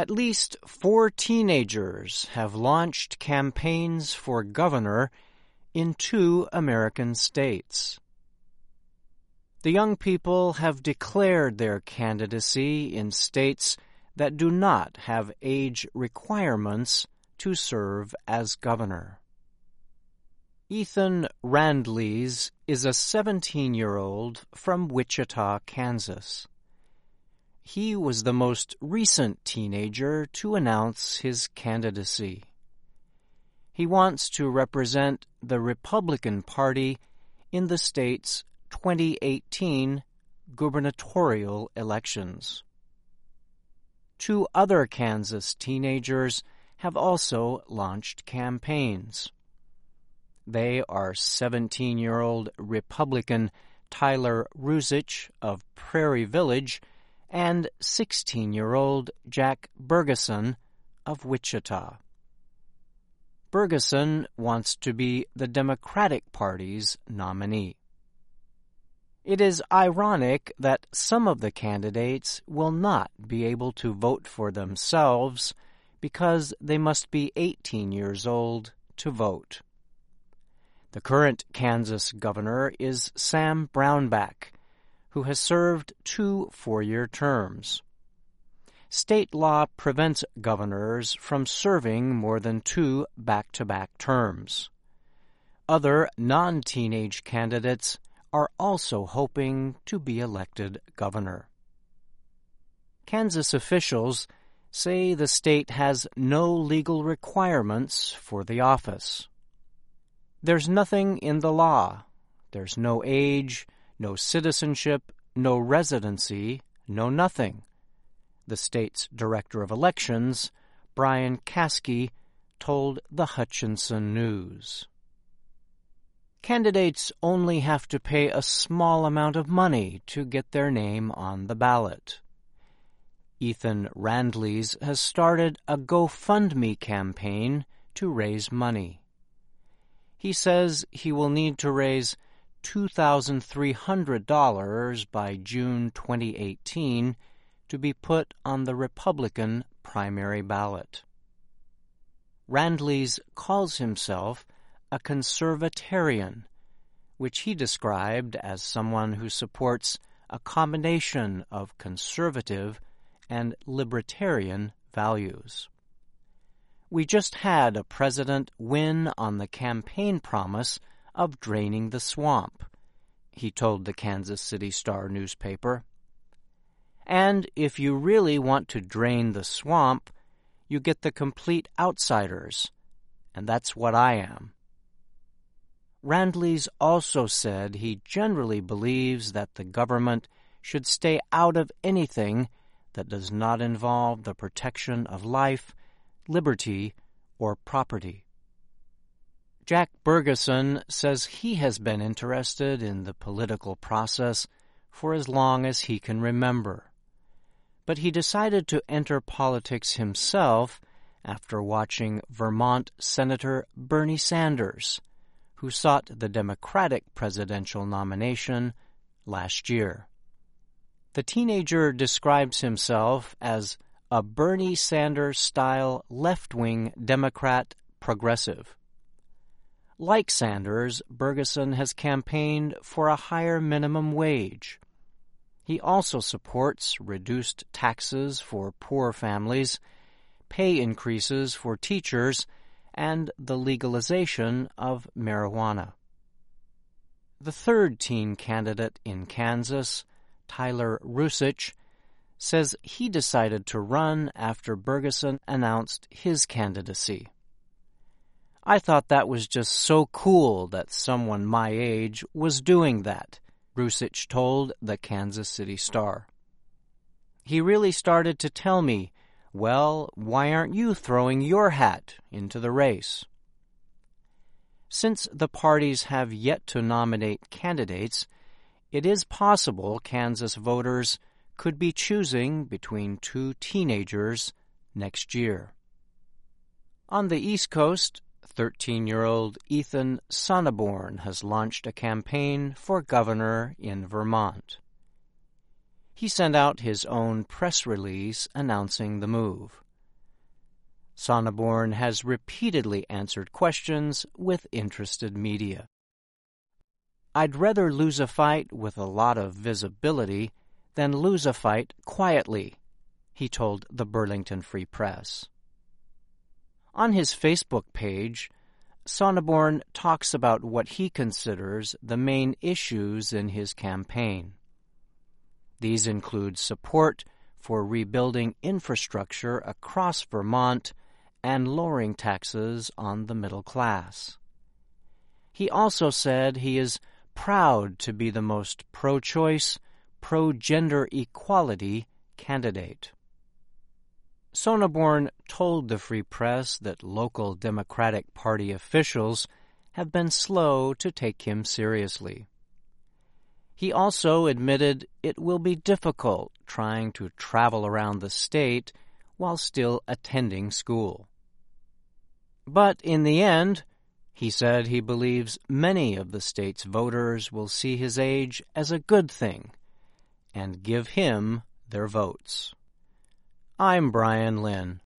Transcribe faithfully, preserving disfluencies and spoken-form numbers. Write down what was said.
At least four teenagers have launched campaigns for governor in two American states. The young people have declared their candidacy in states that do not have age requirements to serve as governor. Ethan Randles is a seventeen-year-old from Wichita, Kansas. He was the most recent teenager to announce his candidacy. He wants to represent the Republican Party in the state's twenty eighteen gubernatorial elections. Two other Kansas teenagers have also launched campaigns. They are seventeen-year-old Republican Tyler Rusich of Prairie Village and sixteen-year-old Jack Bergeson of Wichita. Bergeson wants to be the Democratic Party's nominee. It is ironic that some of the candidates will not be able to vote for themselves because they must be eighteen years old to vote. The current Kansas governor is Sam Brownback, who has served two four-year terms. State law prevents governors from serving more than two back-to-back terms. Other non-teenage candidates are also hoping to be elected governor. Kansas officials say the state has no legal requirements for the office. There's nothing in the law. There's no age, no citizenship, no residency, no nothing, the state's director of elections, Brian Caskey, told the Hutchinson News. Candidates only have to pay a small amount of money to get their name on the ballot. Ethan Randles has started a GoFundMe campaign to raise money. He says he will need to raise two thousand three hundred dollars by June twenty eighteen to be put on the Republican primary ballot. Randles calls himself a conservatarian, which he described as someone who supports a combination of conservative and libertarian values. We just had a president win on the campaign promise of draining the swamp, he told the Kansas City Star newspaper. And if you really want to drain the swamp, you get the complete outsiders, and that's what I am. Randles also said he generally believes that the government should stay out of anything that does not involve the protection of life, liberty, or property. Jack Bergeson says he has been interested in the political process for as long as he can remember. But he decided to enter politics himself after watching Vermont Senator Bernie Sanders, who sought the Democratic presidential nomination last year. The teenager describes himself as a Bernie Sanders-style left-wing Democrat progressive. Like Sanders, Bergeson has campaigned for a higher minimum wage. He also supports reduced taxes for poor families, pay increases for teachers, and the legalization of marijuana. The third teen candidate in Kansas, Tyler Rusich, says he decided to run after Bergeson announced his candidacy. I thought that was just so cool that someone my age was doing that, Rusich told the Kansas City Star. He really started to tell me, well, why aren't you throwing your hat into the race? Since the parties have yet to nominate candidates, it is possible Kansas voters could be choosing between two teenagers next year. On the East Coast, thirteen-year-old Ethan Sonneborn has launched a campaign for governor in Vermont. He sent out his own press release announcing the move. Sonneborn has repeatedly answered questions with interested media. "I'd rather lose a fight with a lot of visibility than lose a fight quietly," he told the Burlington Free Press. On his Facebook page, Sonneborn talks about what he considers the main issues in his campaign. These include support for rebuilding infrastructure across Vermont and lowering taxes on the middle class. He also said he is proud to be the most pro-choice, pro-gender equality candidate. Sonneborn told the Free Press that local Democratic Party officials have been slow to take him seriously. He also admitted it will be difficult trying to travel around the state while still attending school. But in the end, he said he believes many of the state's voters will see his age as a good thing and give him their votes. I'm Brian Lynn.